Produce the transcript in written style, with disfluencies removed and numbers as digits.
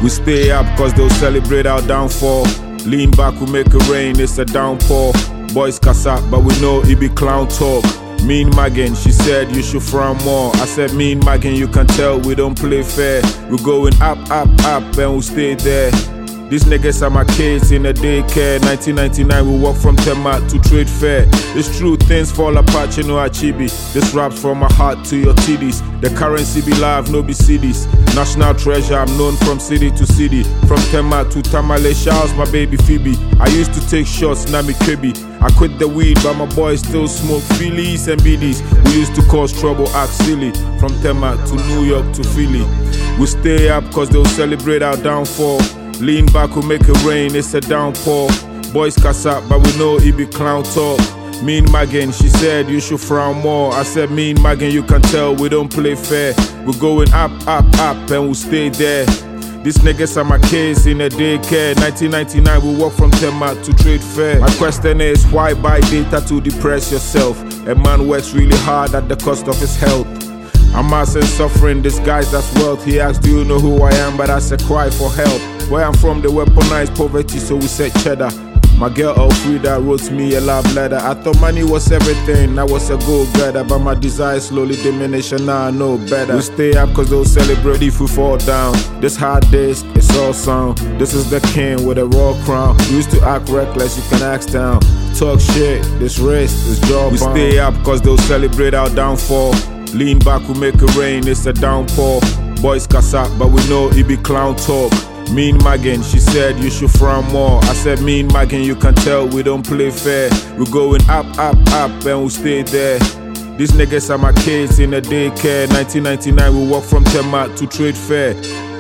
We stay up cause they'll celebrate our downfall. Lean back, we make it rain, it's a downpour. Boys cuss up, but we know it be clown talk. Mean Maggin, she said you should frown more. I said mean Maggin, you can tell we don't play fair. We're going up, up, up, and we'll stay there. These niggas are my kids in a daycare. 1999 we walk from Tema to Trade Fair. It's true, things fall apart, you know Achibi. This rap's from my heart to your titties. The currency be live, no be CDs. National treasure, I'm known from city to city. From Tema to Tamale, shouts my baby Phoebe. I used to take shots, now me Kirby. I quit the weed, but my boys still smoke Phillies and BDs. We used to cause trouble, act silly. From Tema to New York to Philly. We stay up cause they'll celebrate our downfall. Lean back, we make it rain, it's a downpour. Boys cuss up, but we know it be clown talk. Mean Maggin, she said you should frown more. I said mean Maggin, you can tell we don't play fair. We're going up, up, up, and we'll stay there. These niggas are my kids in a daycare. 1999 we walk from Tema to Trade Fair. My question is, why buy data to depress yourself? A man works really hard at the cost of his health. I'm ass and suffering disguised as wealth. He asked, do you know who I am? But I said, cry for help. Where I'm from, they weaponize poverty, so we said cheddar. My girl Elfrida wrote me a love letter. I thought money was everything, I was a go-getter. But my desire slowly diminished and now I know better. We stay up cause they'll celebrate if we fall down. This hard days, it's all sound. This is the king with a raw crown. We used to act reckless, you can ask down. Talk shit, this race is jawbone. We stay up cause they'll celebrate our downfall. Lean back, we make it rain, it's a downpour. Boys cuss up, but we know it be clown talk. Mean Maggin, she said you should frown more. I said mean Maggin, you can tell we don't play fair. We're going up, up, up, and we'll stay there. These niggas are my kids in a daycare. 1999 we walk from Tema to Trade Fair.